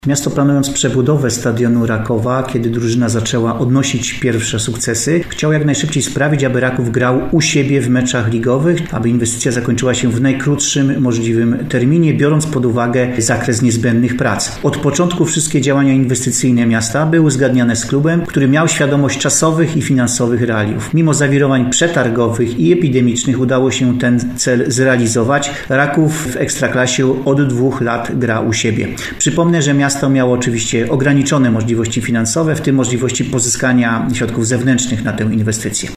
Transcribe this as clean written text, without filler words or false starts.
Miasto, planując przebudowę stadionu Rakowa, kiedy drużyna zaczęła odnosić pierwsze sukcesy, chciał jak najszybciej sprawić, aby Raków grał u siebie w meczach ligowych, aby inwestycja zakończyła się w najkrótszym możliwym terminie, biorąc pod uwagę zakres niezbędnych prac. Od początku wszystkie działania inwestycyjne miasta były uzgadniane z klubem, który miał świadomość czasowych i finansowych realiów. Mimo zawirowań przetargowych i epidemicznych udało się ten cel zrealizować. Raków w Ekstraklasie od 2 lat gra u siebie. Przypomnę, że miasto miało oczywiście ograniczone możliwości finansowe, w tym możliwości pozyskania środków zewnętrznych na tę inwestycję.